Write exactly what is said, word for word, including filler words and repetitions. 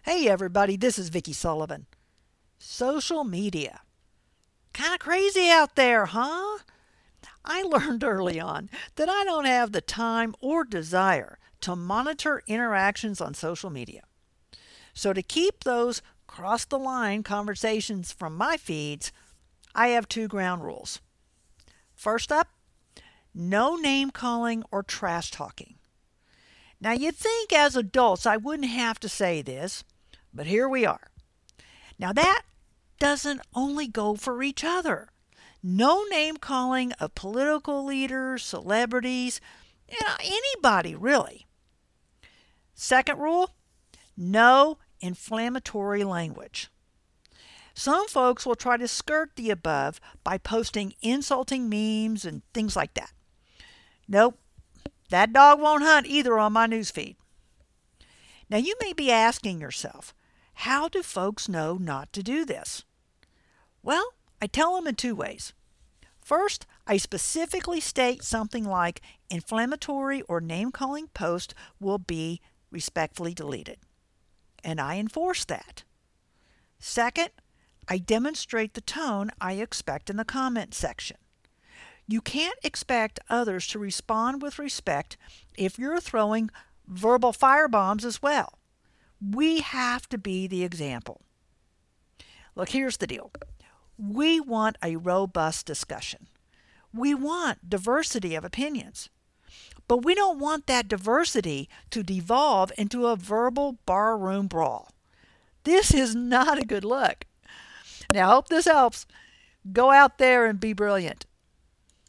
Hey everybody, this is Vicky Sullivan. Social media. Kind of crazy out there, huh? I learned early on that I don't have the time or desire to monitor interactions on social media. So to keep those cross the line conversations from my feeds, I have two ground rules. First up, no name calling or trash talking. Now you'd think as adults I wouldn't have to say this, but here we are. Now that doesn't only go for each other. No name calling of political leaders, celebrities, you know, anybody really. Second rule, no inflammatory language. Some folks will try to skirt the above by posting insulting memes and things like that. Nope, that dog won't hunt either on my newsfeed. Now you may be asking yourself, how do folks know not to do this? Well, I tell them in two ways. First, I specifically state something like inflammatory or name-calling post will be respectfully deleted, and I enforce that. Second, I demonstrate the tone I expect in the comment section. You can't expect others to respond with respect if you're throwing verbal firebombs as well. We have to be the example. Look, here's the deal. We want a robust discussion. We want diversity of opinions. But we don't want that diversity to devolve into a verbal barroom brawl. This is not a good look. Now, I hope this helps. Go out there and be brilliant.